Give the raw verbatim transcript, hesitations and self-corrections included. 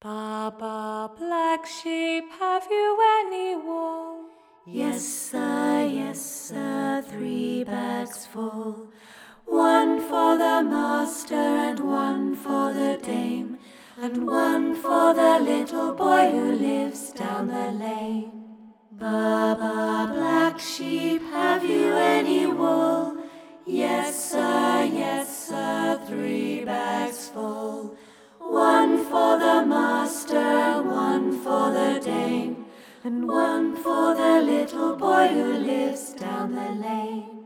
Baba, black sheep, have you any wool? Yes, sir, yes, sir, three bags full. One for the master and one for the dame, and one for the little boy who lives down the lane. Baba, black sheep, have you any wool? Yes, sir, yes, sir, three bags full. One for the master, one for the dame, and one for the little boy who lives down the lane.